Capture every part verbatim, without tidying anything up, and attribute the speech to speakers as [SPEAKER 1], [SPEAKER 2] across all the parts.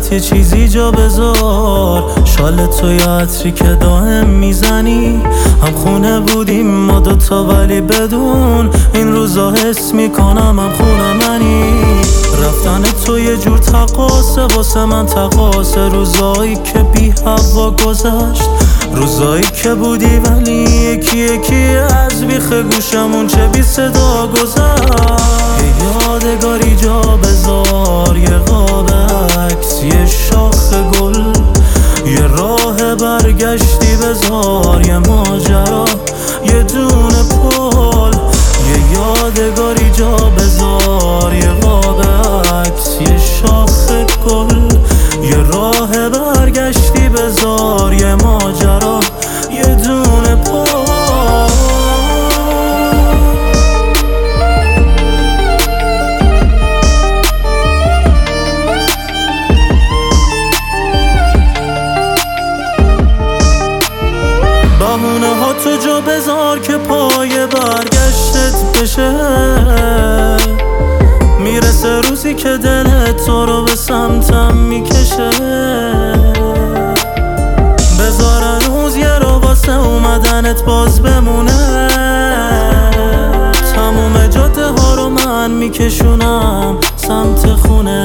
[SPEAKER 1] دلت یه چیزی جا بذار. شال تو یه عطری که دائم میزنی. هم خونه بودیم ما دوتا ولی بدون این روزا حس میکنم هم خونه منی. رفتن تو یه جور تقاسه واسه من تقاسه. روزایی که بی هوا گذشت، روزایی که بودی ولی یکی یکی از بیخ گوشمون چه بی صدا گذشت. یه یادگاری جا بذار، یه قاب عکس، یه شاخ گل، یه راه برگشتی بذار، یه ماجرا، یه دونه پل. یه یادگاری جا بذار، یه قاب عکس، یه شاخ گل، یه راه برگشتی بذار، یه ماجرا، یه دونه پل. بهونه ها تو جا بذار که پای برگشتت بشه. میرسه روزی که دلت تو رو به سمتم میکشه. بذار هنوز یه رو واسه اومدنت باز بمونه. تموم جاده ها رو من میکشونم سمت خونه.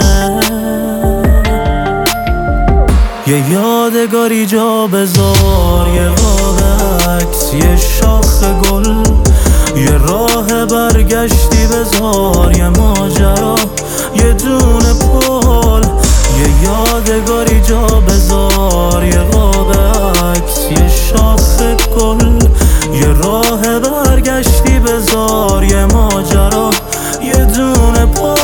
[SPEAKER 1] یه یادگاری جا بذار، یه قاب عکس، یه شاخ گل، یه راه برگشتی بذار، یه ماجرا، یه دونه پل. یه یادگاری جا بذار، یه قاب عکس، یه شاخ گل، یه راه برگشتی بذار، یه ماجرا، یه دونه پل.